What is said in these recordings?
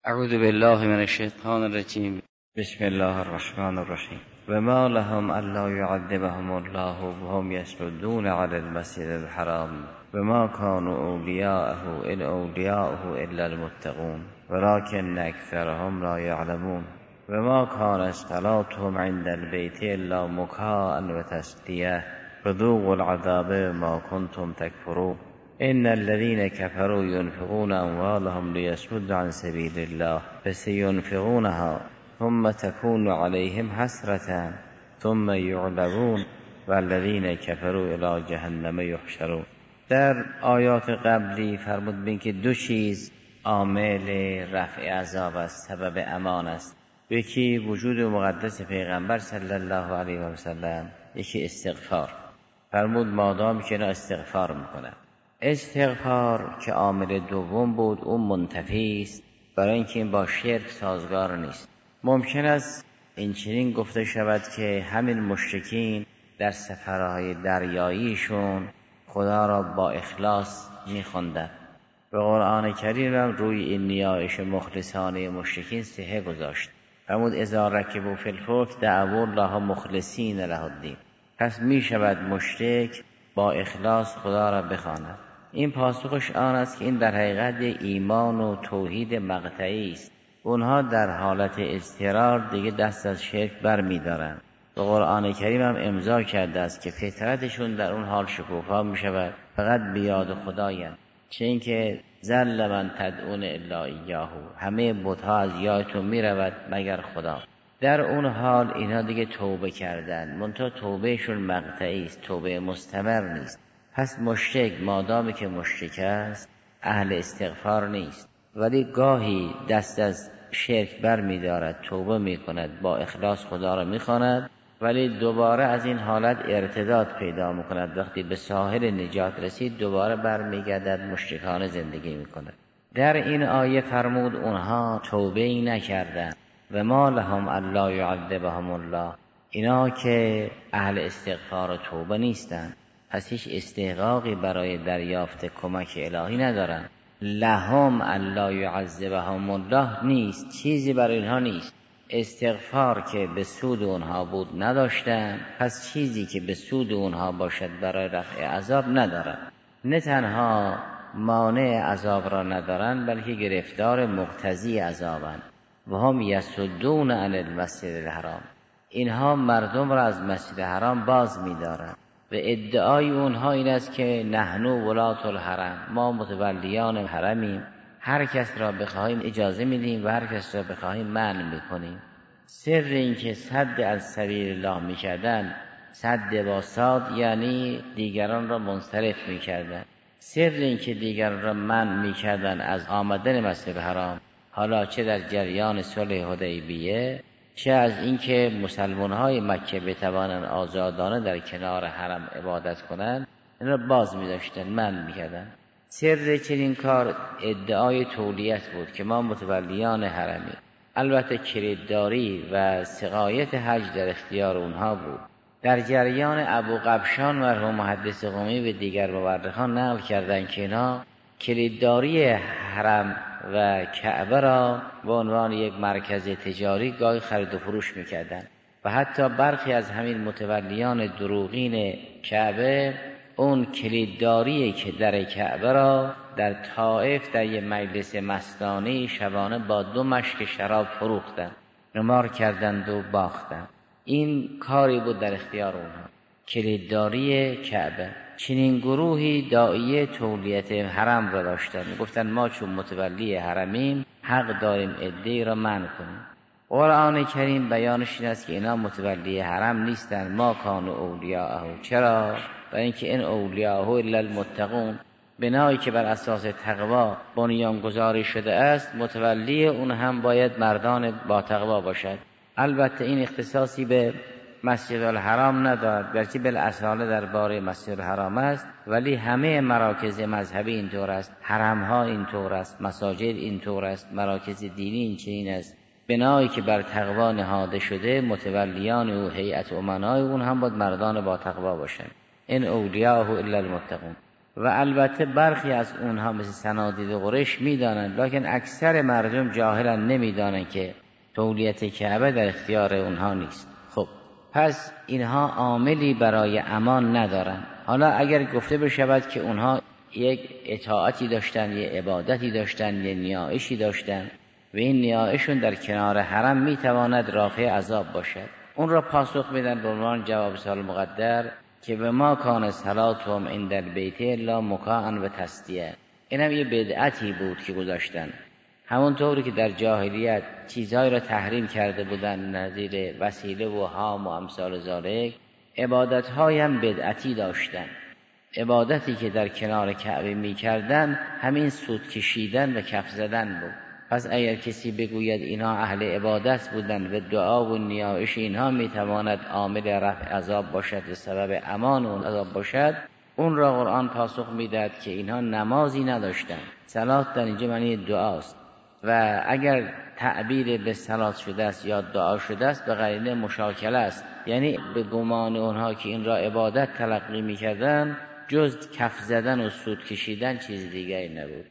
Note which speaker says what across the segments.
Speaker 1: اعوذ بالله من الشیطان الرجیم. بسم الله الرحمن الرحیم. و ما لهم الا يعذبهم الله وهم يصدون عن المسجد الحرام و ما كانوا اولیاءه ان اولیاءه الا المتقون ولكن اکثرهم لا يعلمون و ما كان صلاتهم عند البيت الا مكاء و تصدیه فذوقوا العذاب ما كنتم تكفرون. ان الذين كفروا ينفقون اموالهم ليصدوا عن سبيل الله فسينفقونها ثم تكون عليهم حسرة ثم يغلبون والذين كفروا الى جهنم يحشرون. در آیات قبلی فرمود بین که دو چیز عامل رفع عذاب است، سبب امان است. یکی وجود مقدس پیغمبر صلی الله علیه و سلم، یکی استغفار. فرمود مادام که اینا استغفار میکنن. استغفار که عامل دوم بود اون منتفی است، برای اینکه این با شرک سازگار نیست. ممکن است این چنین گفته شود که همین مشرکین در سفرهای دریاییشون خدا را با اخلاص میخوندن. به قرآن کریم هم روی این نیایش مخلصانه مشرکین صحه گذاشت. فرمود اذا رکبوا فی الفلک دعوا الله مخلصین له الدین. پس می شود مشرک با اخلاص خدا را بخواند. این پاسخش آن است که این در حقیقت ایمان و توحید مقطعی است. اونها در حالت اضطرار دیگه دست از شرک بر می دارن. و قرآن کریم هم امضا کرده است که فطرتشون در اون حال شکوفا می شود، فقط بیاد خدایند. چه این که ذل من تدعون الا ایاه، همه بت‌ها از یادتون می رود مگر خدا. در اون حال اینا دیگه توبه کردن، منتها توبهشون مقطعی است، توبه مستمر نیست. پس مشرک مادامی که مشرک است اهل استغفار نیست، ولی گاهی دست از شرک بر می دارد، توبه می کند، با اخلاص خدا را می خواند، ولی دوباره از این حالت ارتداد پیدا می کند. وقتی به ساحل نجات رسید دوباره بر می گردد، مشرکانه زندگی می کند. در این آیه فرمود اونها توبه ای نکردن و ما لهم الا یعذبهم الله. اینا که اهل استغفار و توبه نیستن، پس هیچ استحقاقی برای دریافت کمک الهی ندارن. لهم الا یعذبهم الله نیست، چیزی برای اینها نیست. استغفار که به سود اونها بود نداشتن، پس چیزی که به سود اونها باشد برای رفع عذاب ندارن. نه تنها مانع عذاب را ندارن، بلکه گرفتار مقتضی عذابند. و هم یصدون عن المسجد الحرام، اینها مردم را از مسجد حرام باز می‌دارند. و ادعای اونها این است که نحنو ولات الحرم، ما متولیان حرمیم، هر کس را بخواهیم اجازه میدیم و هر کس را بخواهیم منع میکنیم. سر این که صد از سبیل الله میکردن، صد با صاد یعنی دیگران را منصرف میکردن. سر این که دیگران را منع میکردن از آمدن مسجد حرام، حالا چه در جریان صلح حدیبیه، چه از اینکه مسلمان‌های مکه بتوانند آزادانه در کنار حرم عبادت کنند، این را باز می‌داشتن، منع می‌کردن. سر چنین کار ادعای تولیت بود که ما متولیان حرمی. البته کلیدداری و سقایت حج در اختیار اونها بود. در جریان ابو قبشان مرحوم محدث قمی و دیگر مورخان نقل کردند که اینا کلیدداری حرم و کعبه را به عنوان یک مرکز تجاری گاهی خرید و فروش میکردن. و حتی برخی از همین متولیان دروغین کعبه اون کلیدداری که در کعبه را در طائف در یک مجلس مستانه شبانه با 2 مشک شراب فروختن، نمار کردند و باختند. این کاری بود در اختیار اونها، کلیدداری کعبه. چنین گروهی داعیه تولیت حرم را داشتند، گفتند ما چون متولی حرمیم حق داریم عده‌ای را منع کنیم. قرآن کریم بیانش این است که اینا متولی حرم نیستند. ما کانوا اولیاءه، چرا؟ برای اینکه این اولیاءه الا المتقون، بنایی که بر اساس تقوا بنیان گذاری شده است، متولی اون هم باید مردان با تقوا باشد. البته این اختصاصی به مسجد الحرام ندارد، گرچه بالاصاله درباره مسجد الحرام است، ولی همه مراکز مذهبی اینطور است، حرمها اینطور است، مساجد اینطور است، مراکز دینی این چنین است. بنایی که بر تقوا نهاده شده، متولیان و هیئت امنای اون هم باید مردان با تقوا باشند. این اولیاءه الا المتقون. و البته برخی از اونها مثل صنادید قریش میدانند، لکن اکثر مردم جاهلن، نمیدانند که تولیت کعبه در اختیار اونها نیست. خب پس اینها عاملی برای امان ندارن. حالا اگر گفته بشود که اونها یک اطاعتی داشتن، یک عبادتی داشتن، یک نیایشی داشتن و این نیایشون در کنار حرم میتواند رافع عذاب باشد، اون را پاسخ میدن به عنوان جواب سوال مقدر که به ما کان صلاتهم عند البیت الا مکاء و تصدیه. این هم یه بدعتی بود که گذاشتن، همونطوری که در جاهلیت چیزهایی را تحریم کرده بودن نظیر وسیله و حام و امثال ذالک، عبادت‌های هم بدعتی داشتن. عبادتی که در کنار کعبه می‌کردن همین سود کشیدن و کف زدن بود. پس اگر کسی بگوید اینها اهل عبادت بودن و دعا و نیایش اینها میتواند عامل رفع عذاب باشد و سبب امان اون عذاب باشد، اون را قرآن پاسخ میداد که اینها نمازی نداشتن. صلات در اینجا معنی دعاست و اگر تعبیر به صلات شده است یا دعا شده است به قرینه مشاکله است، یعنی به گمان اونها که این را عبادت تلقی میکردن جز کف زدن و سود کشیدن چیز دیگری نبود.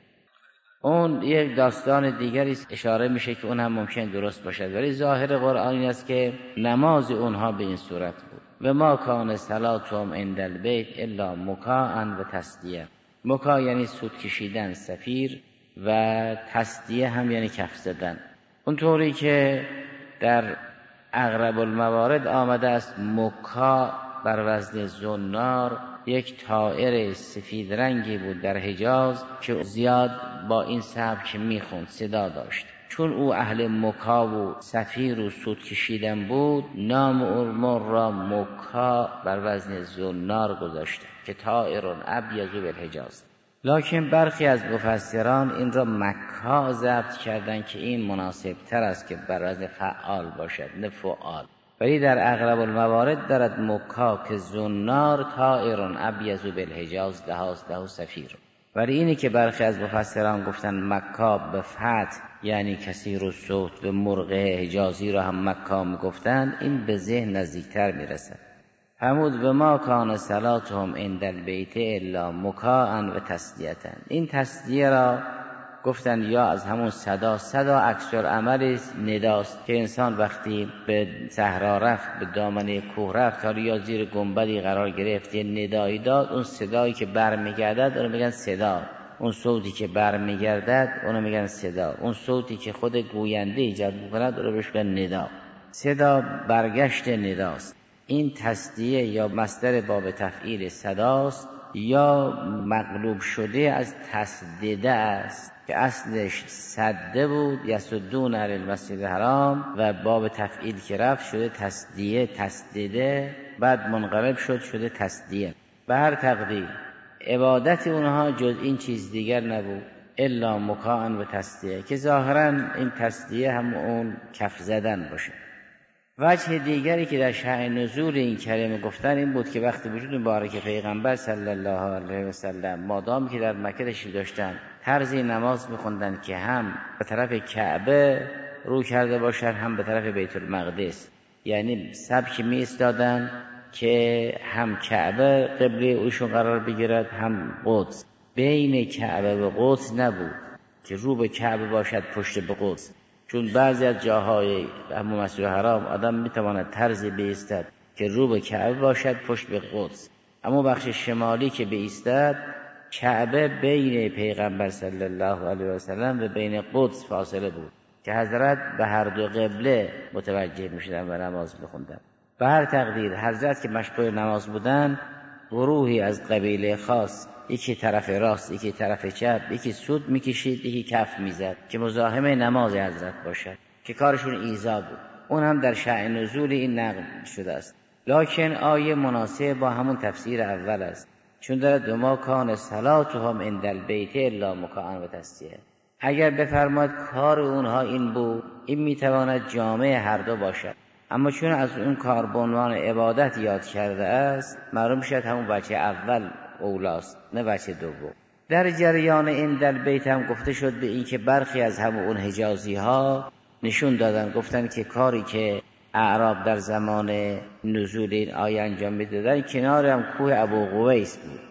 Speaker 1: اون یک داستان دیگری اشاره میشه که اون هم ممکن درست باشد، ولی ظاهر قرآن این است که نماز اونها به این صورت بود. و ما کان صلاتهم عند البیت الا مکاء و تصدیه. مکاء یعنی سود کشیدن، سفیر، و تصدیه هم یعنی کف زدن. اونطوری که در اغرب الموارد آمده است مکاء بر وزن زنار یک طائر سفید رنگی بود در حجاز که زیاد با این سبک میخوند، صدا داشت. چون او اهل مکا و سفیر و سود کشیدن بود، نام او را مکا بر وزن زنار گذاشته که طائر ابیض بالحجاز. لکن برخی از مفسران این را مکا ضبط کردن که این مناسب تر است که بر وزن فعال باشد نه فعال، ولی در اغلب الموارد دارد مکا که زنار طائر ابیض بالحجاز له سفیر. ولی اینی که برخی از مفسران گفتن مکا به فتح یعنی کثیر الصوت و مرغ حجازی را هم مکا میگفتند، این به ذهن نزدیکتر میرسد. فرمود و ما کان صلاتهم عند البیت الا مکاء و تصدیه. این تصدیه را گفتن یا از همون صدا اکثر عمل نداست که انسان وقتی به صحرا رفت، به دامنه کوه رفت یا زیر گنبدی قرار گرفت، یه ندایی داد، اون صدایی که برمیگردد اون میگن صدا، اون صوتی که برمیگردد اون میگن صدا، اون صوتی که خود گوینده ایجاد میکند اون بهش میگن ندا. صدا برگشت نداست. این تصدیه یا مصدر باب تفعیل صداست یا مقلوب شده از تسدیده است که اصلش صده بود، یسدون علی المسجد الحرام، و باب تفعیل که رفت شده تسدیده، بعد منقلب شده تسدیه. به هر تقدیر عبادت اونها جز این چیز دیگر نبود الا مکاء و تصدیه، که ظاهرا این تصدیه هم اون کف زدن باشه. وجه دیگری که در شأن نزول این کلمه گفتن این بود که وقتی وجود مبارک پیغمبر صلی الله علیه و سلم مادام که در مکه تشریف داشتن طرزی نماز می‌خوندن که هم به طرف کعبه رو کرده باشن هم به طرف بیت المقدس، یعنی سبک می ایستادن که هم کعبه قبله اوشون قرار بگیرد هم قدس. بین کعبه و قدس نبود که رو به کعبه باشد پشت به قدس، چون بعضی از جاهای همون مسجد حرام آدم میتواند طرزی بایستد که رو به کعبه باشد پشت به قدس، اما بخش شمالی که بایستد کعبه بین پیغمبر صلی الله علیه و سلم و بین قدس فاصله بود که حضرت به هر دو قبله متوجه میشدن و نماز میخوندن. به هر تقدیر حضرت که مشغول نماز بودن، گروهی از قبیله خاص، یکی طرف راست یکی طرف چپ، یکی سود میکشید یکی کف میزد که مزاحم نماز حضرت باشد که کارشون ایذا بود. اون هم در شأن نزول این نقل شده است، لکن آیه مناسب با همون تفسیر اول است، چون دارد ما کان صلاتهم عند البیت الا مکاء و تصدیه. اگر بفرماید کار اونها این بود، این میتواند جامع هر دو باشد، اما چون از اون کار به عنوان عبادت یاد کرده است، معلوم شد همون بچه اول اولاست نه بچه دوم. در جریان این در بیت هم گفته شد به این که برخی از همون حجازی ها نشون دادن، گفتن که کاری که اعراب در زمان نزول این آیه انجام میدادن کنار هم کوه ابو قویس بود.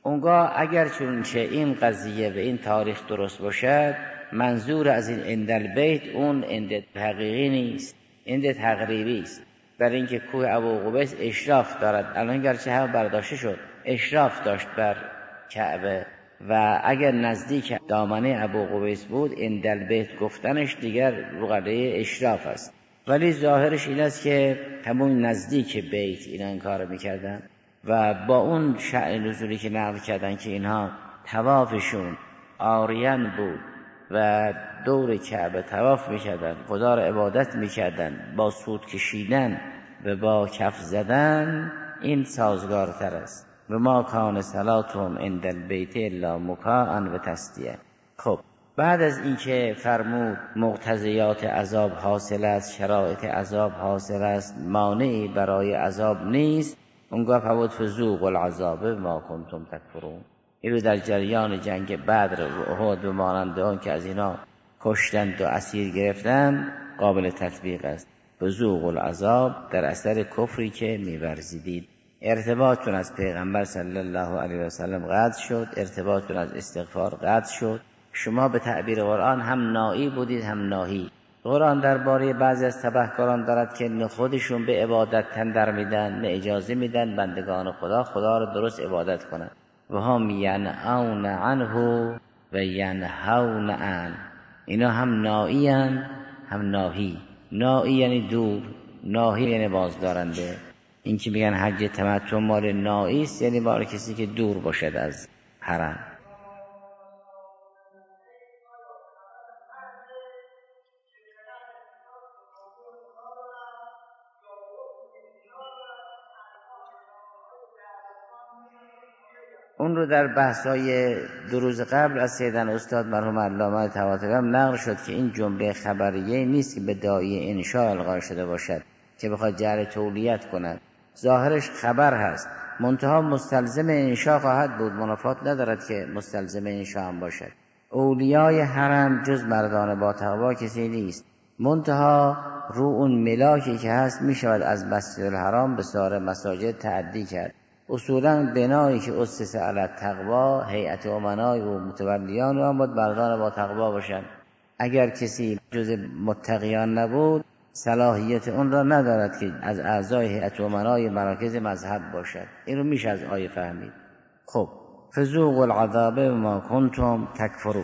Speaker 1: اونگاه اگر چونچه این قضیه و این تاریخ درست باشد، منظور از این اندل بیت اون اند حقیقی نیست، اند تقریبی است. برای اینکه کوه ابوقبیس اشراف دارد، الان گرچه هم برداشته شد، اشراف داشت بر کعبه و اگر نزدیک دامنه ابوقبیس بود اندل بیت گفتنش دیگر رقعه اشراف است. ولی ظاهرش این است که همون نزدیک بیت اینا این کار میکردن و با اون شأن نزولی که نقل کردن که اینها طوافشون عاریان بود و دور کعبه طواف میکردن، خدا را عبادت میکردن با سود کشیدن و با کف زدن، این سازگارتر است. و ما کان صلاتهم عند البیت الا مکاء و تصدیه. خب بعد از اینکه فرمود مقتضیات عذاب حاصل است، شرایط عذاب حاصل است، مانعی برای عذاب نیست، اونگاه فرمود فذوقوا العذاب بما کنتم تکفرون. این رو در جریان جنگ بدر و احد و مانند آن که از اینا کشتند و اسیر گرفتند قابل تطبیق است. فذوقوا العذاب در اثر کفری که می‌ورزیدید. ارتباطتون از پیغمبر صلی الله علیه و سلم قطع شد، ارتباطتون از استغفار قطع شد. شما به تعبیر قرآن هم نائی بودید هم ناهی. قرآن درباره بعضی از تبهکاران دارد که نه خودشون به عبادت تن در میدن، نه اجازه میدن بندگان خدا را درست عبادت کنند. و هم ینأون عنه و ینهون عنه. اینا هم نائی هم ناهی. نائی یعنی دور، ناهی یعنی بازدارنده. این که میگن حج تمتع مال نائی است، یعنی مال کسی که دور باشد از حرم. اون رو در بحث‌های دو روز قبل از سیدنا استاد مرحوم علامه طباطبایی نقل شد که این جمله خبریه نیست که به داعی انشاء القا شده باشد که بخواد جعل تولیت کند. ظاهرش خبر هست، منتها مستلزم انشاء خواهد بود، منافات ندارد که مستلزم انشاء هم باشد. اولیای حرم جز مردان با تقوا کسی نیست، منتها رو اون ملاکی که هست می شود از مسجد الحرام به سایر مساجد تعدی کرد. اصولاً بنایی که اسس علی التقوا، هیئت امنای و متولیان و هم باید مردان با تقوا باشند. اگر کسی جز متقیان نبود صلاحیت اون را ندارد که از اعضای هیئت امنای مراکز مذهب باشد. این رو میشه از آیه فهمید. خب فذوقوا العذاب بما کنتم تکفرون.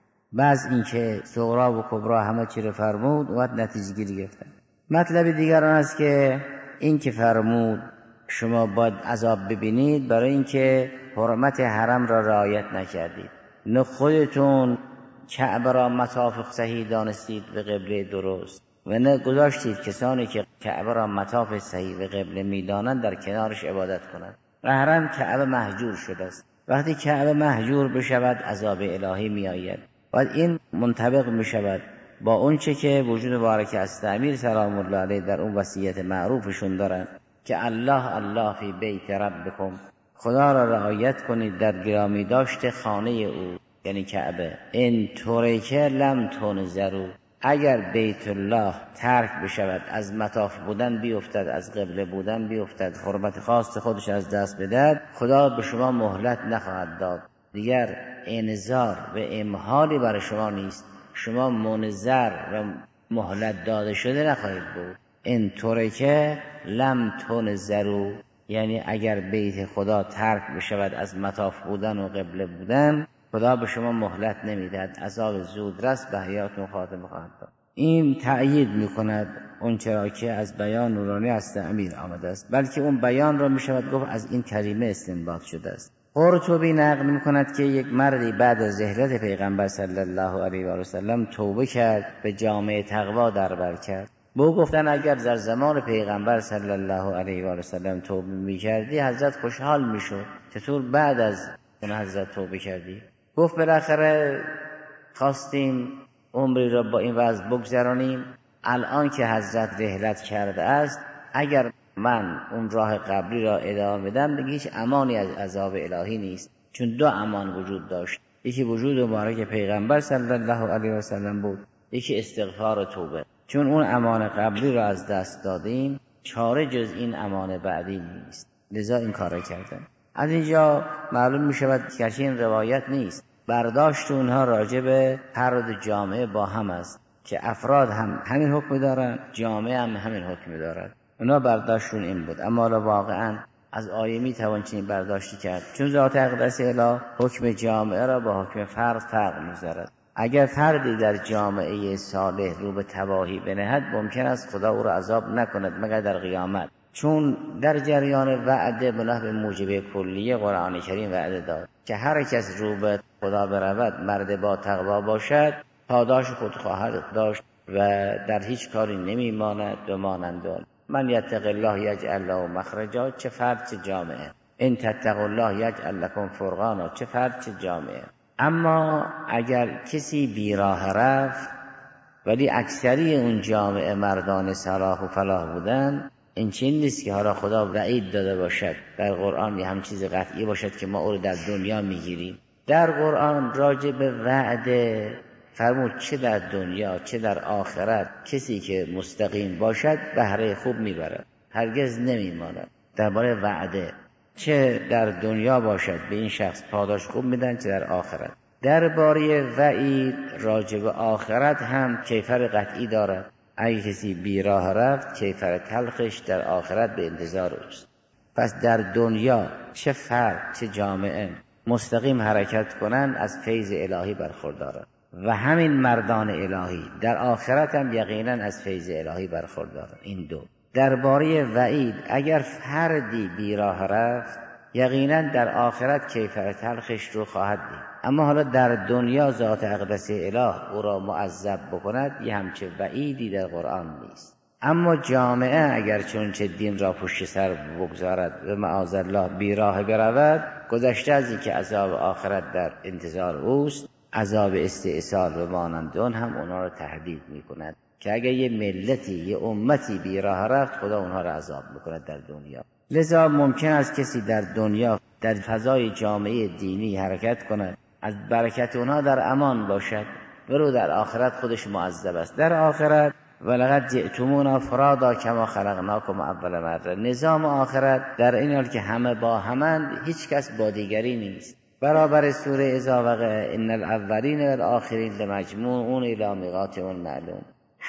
Speaker 1: بعض این که صغرا و کبرا همه چی رو فرمود و نتیجه گیری گرفتن. مطلب دیگر آن است که این که فرمود شما باید عذاب ببینید برای اینکه حرمت حرم را رعایت نکردید، نه خودتون کعبه را مطاف صحیح دانستید به قبله درست و نه گذاشتید کسانی که کعبه را مطاف صحیح به قبله میدانند در کنارش عبادت کنند. حرم کعبه مهجور شده است. وقتی کعبه مهجور بشود عذاب الهی می آید. باید این منطبق می شود با اون چه که وجود مبارک استعمیر سلام الله علیه در اون وصیت معروفشون دارن که الله الله فی بیت ربکم، خدا را رعایت کنید در گرامی داشت خانه او یعنی کعبه. این طوری که لم تنظروا، اگر بیت الله ترک بشود، از مطاف بودن بیفتد، از قبله بودن بیفتد، حرمت خاص خودش از دست بدهد، خدا به شما مهلت نخواهد داد. دیگر انذار و امهالی برای شما نیست، شما منذر و مهلت داده شده نخواهید بود. این طوری که لم تنظروا، یعنی اگر بیت خدا ترک بشود از مطاف بودن و قبله بودن، خدا به شما مهلت نمیدهد، عذاب زودرس به حیاتون خاتمه خواهد داد. این تأیید میکند اون چرا که از بیان نورانی از تعمیر آمده است، بلکه اون بیان را میشود گفت از این کلمه استنباط شده است. قرطبی نقل میکند که یک مردی بعد از رحلت پیغمبر صلی الله علیه و سلم توبه کرد، به جامعه تقوا در بر کرد. بو گفتن اگر در زمان پیغمبر صلی الله علیه و سلم توبه میکردی حضرت خوشحال میشد، چطور بعد از اون حضرت توبه کردی؟ گفت بالاخره خواستیم عمری را با این وضع بگذرانیم، الان که حضرت رحلت کرده است اگر من اون راه قبلی را ادامه بدم دیگه هیچ امانی از عذاب الهی نیست. چون دو امان وجود داشت، یکی وجود مبارک پیغمبر صلی الله علیه و سلم بود، یکی استغفار و توبه. چون اون امان قبلی را از دست دادیم چاره جز این امان بعدی نیست، لذا این کار کردن. از اینجا معلوم می شود که این روایت نیست، برداشت اونها راجع به فرد جامعه با هم است که افراد هم همین حکم دارن، جامعه هم همین حکم دارد. اونا برداشتشون این بود. اما واقعا از آیه می توان چنین برداشتی کرد، چون ذات اقدس اله حکم جامعه را با حکم فرد فرق می‌ذارد. اگر فردی در جامعه صالح رو به تباهی بنهد، ممکن است خدا او را عذاب نکند مگر در قیامت، چون در جریان وعده بنا به موجب کلیه قرآن کریم وعده داد که هر کس رو به خدا برود، مرد با تقوا باشد، پاداش خود خواهد داشت و در هیچ کاری نمیماند و مانند آن. من یتق الله یجعل له مخرجا، چه فرد چه جامعه. ان تتقوا الله یجعل لکم فرقانا، چه فرد چه جامعه. اما اگر کسی بیراه رفت ولی اکثری اون جامعه مردان صلاح و فلاح بودن، این چیز نیست که حالا خدا وعید داده باشد در قرآن یه هم چیز قطعی باشد که ما او رو در دنیا میگیریم. در قرآن راجع به وعده فرمود چه در دنیا چه در آخرت کسی که مستقیم باشد بهره خوب میبرد، هرگز نمیماند. درباره وعده چه در دنیا باشد به این شخص پاداش خوب میدن، چه در آخرت. درباره وعید راجع به آخرت هم کیفر قطعی دارد. اگه کسی بیراه رفت، کیفر تلخش در آخرت به انتظار اوست. پس در دنیا چه فرد چه جامعه مستقیم حرکت کنند از فیض الهی برخوردارند و همین مردان الهی در آخرت هم یقینا از فیض الهی برخوردارند. این دو. درباره وعید اگر فردی بیراه رفت، یقینا در آخرت کیفر تلخش رو خواهد دید. اما حالا در دنیا ذات اقدس اله او را معذب بکند، یه همچه وعیدی در قرآن نیست. اما جامعه اگر چونچه دین را پشت سر بگذارد و معاذالله بیراه برود، گذشته از این که عذاب آخرت در انتظار اوست، عذاب استئصال و مانند آن هم اونا را تهدید میکند که اگر یه ملتی یه امتی بیراه رفت، خدا اونها را عذاب میکند در دنیا. لذا ممکن است کسی در دنیا در فضای جامعه دینی حرکت کند، از برکت اونها در امان باشد، ولو در آخرت خودش معذب است. در آخرت ولقد جئتمونا فرادا کما خلقناکم اول مره، نظام آخرت در این حال که همه با همند، هیچ کس با دیگری نیست. برابر سوره اذا وقع ان الاولین والآخرین لمجموعون الی میقات معلوم.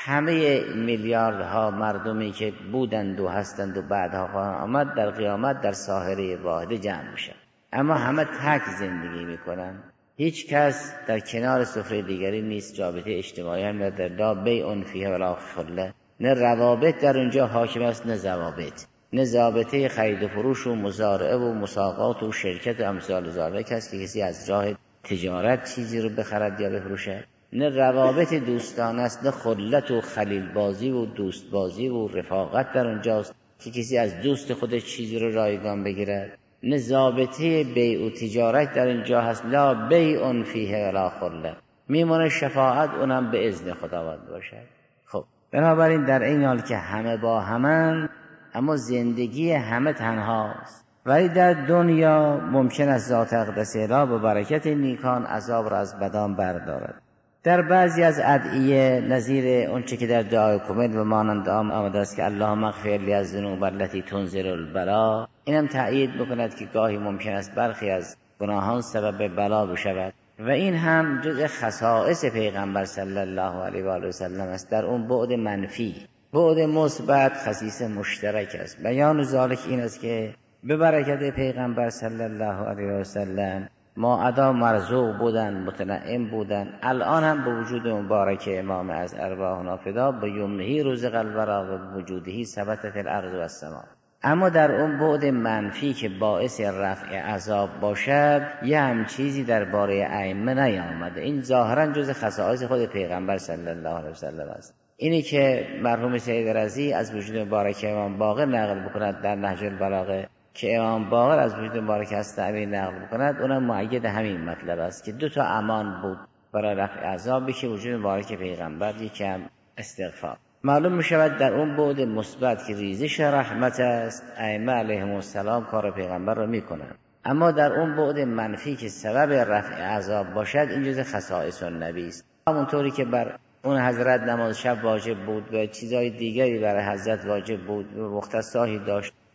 Speaker 1: همه میلیاردها مردمی که بودند و هستند و بعدها خواهند آمد، در قیامت در ساحره واحده جمع میشن، اما همه تک زندگی میکنن. هیچ کس در کنار سفره دیگری نیست، رابطه اجتماعی هم نداره. لا بیع فیه ولا خله، نه روابط در اونجا حاکم است نه ضوابط، نه ضابطه خرید و فروش و مزارعه و مساقات و شرکت و امثال ذالک است که کسی از راه تجارت چیزی رو بخرد یا بفروشد، نه روابط دوستانه است، نه خلت و خلیل بازی و دوست بازی و رفاقت در اونجاست که کسی از دوست خودش چیزی رو رایگان بگیرد، نه ضابطه بیع و تجارت در اینجا هست. لا بیع فیه ولا خله، میمونه شفاعت اونم به اذن خداوند باشد. خب بنابراین در این حال که همه با همن، اما زندگی همه تنهاست. ولی در دنیا ممکن است ذات اقدس اله به برکت نیکان عذاب را از بدان بردارد. در بعضی از ادعیه نظیر اونچه که در دعای کمیل و مانند آمده است که اللهم اغفر لی الذنوب التي تنزل البلا، اینم تأیید بکند که گاهی ممکن است برخی از گناهان سبب بلا بشود و این هم جزء خصائص پیغمبر صلی الله علیه و آله و سلم است. در اون بعد منفی، بعد مثبت خصیص مشترک است. بیان ذالک این است که به برکت پیغمبر صلی الله علیه و سلم ما ادا مرزوق بودن، متنعم بودن. الان هم به وجود مبارک امام از ارواحنا فدا به یمنه رزق الورا و وجودهی ثبتت الارض و السماء. اما در اون بعد منفی که باعث رفع عذاب باشد، یه هم چیزی درباره ائمه نیامده. این ظاهرا جز خصائص خود پیغمبر صلی الله علیه و سلم است. اینی که مرحوم سید رضی از وجود مبارک امام باقر نقل بکند در نهج البلاغه که امام باقر از وجود مبارک هسته‌ای نقل بکند، اونم مؤید همین مطلب است که دو تا امان بود برای رفع عذابی که وجود مبارک پیغمبر، یکم استغفار. معلوم می شود در اون بعد مثبت که ریزش رحمت است، ائمه علیهم السلام کار پیغمبر را میکنند. اما در اون بعد منفی که سبب رفع عذاب باشد، این جز خصائص النبی است. همونطوری که بر اون حضرت نماز شب واجب بود و چیزهای دیگری برای حضرت واجب بود و مختصاتی داشت،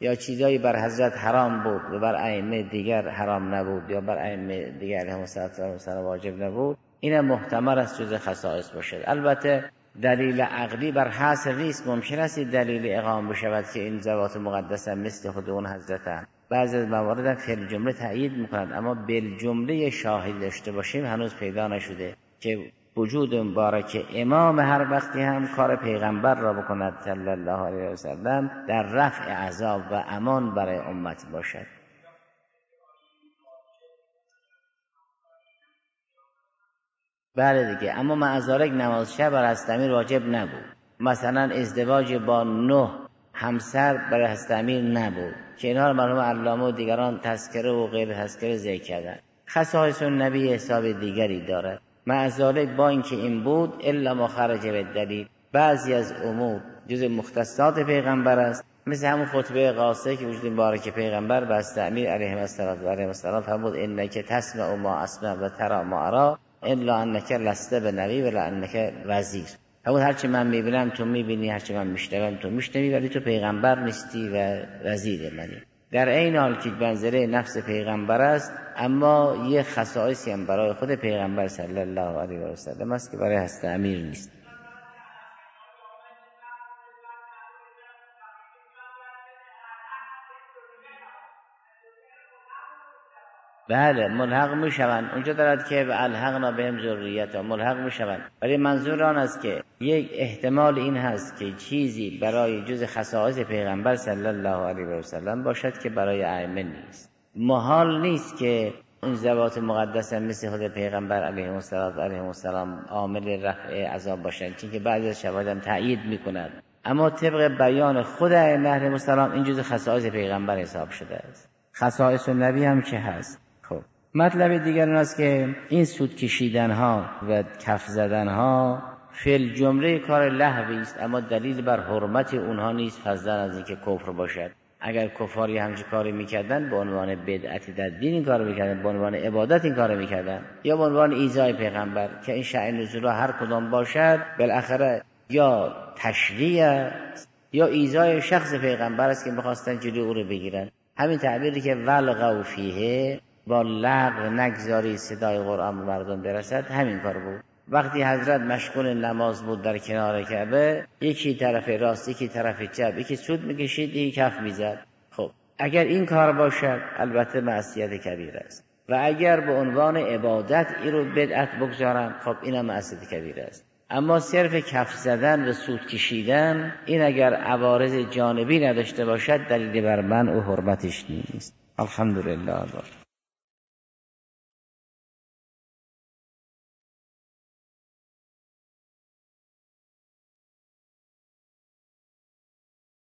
Speaker 1: یا چیزایی بر حضرت حرام بود و بر ائمه دیگر حرام نبود یا بر ائمه دیگر علیهم السلام واجب نبود، این محتمل است جز خصائص باشد. البته دلیل عقلی بر حصر نیست، ممکن است دلیل اقامه بشود که این ذوات مقدسه مثل خود اون حضرتن. بعضی از موارد فعل جمله تأیید میکنند، اما بالجمله شاهد داشته باشیم هنوز پیدا نشده که وجود مبارک امام هر وقتی هم کار پیغمبر را بکند صلی الله علیه و سلم در رفع عذاب و امان برای امت باشد. بله دیگه، اما معذارک نماز شب بر حضرت امیر واجب نبود. مثلا ازدواج با 9 همسر برای حضرت امیر نبود که اینها رو مرحوم علامه و دیگران تذکره و غیر تذکره ذکر کردن. خصائص النبی حساب دیگری دارد. معذارک با اینکه این بود الا ما خرج به دلیل، بعضی از امور جز مختصات پیغمبر است، مثل همون خطبه قاصه که وجود مبارک پیغمبر به حضرت امیر علیه السلام فرمود انک تسمع ما اسمع و ترى ما ارى الا انک لست بنبی ولا انک وزیر. همون هرچی من میبینم تو میبینی، هرچی من میشنوم تو میشنوی، ولی تو پیغمبر نیستی و وزیر منی. در این حال که منزله نفس پیغمبر است، اما یه خصائصی هم برای خود پیغمبر صلی الله علیه و سلم است که برای حضرت امیر نیست. بله ملحق میشوند، اونجا دارد که الحقنا بهم ذریته، ملحق میشوند، ولی منظور آن است که یک احتمال این هست که چیزی برای جز خصائص پیغمبر صلی الله علیه و سلم باشد که برای ائمه نیست. محال نیست که این ذوات مقدسه مثل خود پیغمبر علیه السلام عامل رفع عذاب باشند، چون که بعضی از شواهد تأیید میکنند، اما طبق بیان خود ائمه علیهم السلام این جز خصائص پیغمبر حساب شده است. خصائص النبی هم چه هست؟ خب مطلب دیگر این است که این سود کشیدن ها و کف زدن ها فی جمله کار لهوی است، اما دلیل بر حرمت اونها نیست فضلا از اینکه کفر باشد. اگر کفاری همچین کاری میکردن به عنوان بدعتی در دین این کارو میکردن، به عنوان عبادت این کارو میکردن، یا به عنوان ایذای پیغمبر که این شأن نزول هر کدام باشد بالاخره یا تشریع یا ایذای شخص پیغمبر است که میخواستن جلوی او رو بگیرن. همین تعبیری که ولغوا فیه، با لغو نگذاری صدای قرآن به مردم برسد، همین کار بود. وقتی حضرت مشغول نماز بود در کنار کعبه، یکی طرف راست یکی طرف چپ، یکی سود میکشید یکی کف میزد. خب اگر این کار باشد البته معصیت کبیره است، و اگر به عنوان عبادت این رو بدعت بگذارن، خب اینم معصیت کبیره است. اما صرف کف زدن و سود کشیدن، این اگر عوارض جانبی نداشته باشد دلیل بر منع و حرمتش نیست. الحمدلله.